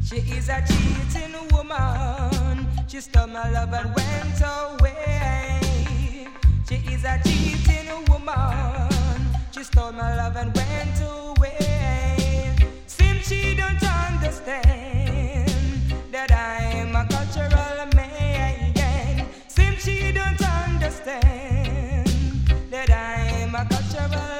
She is a cheating woman. She stole my love and went away. She is a cheating woman. She stole my love and went away. Seems she don't understand that I'm a cultural man. Seems she don't understand that I'm a cultural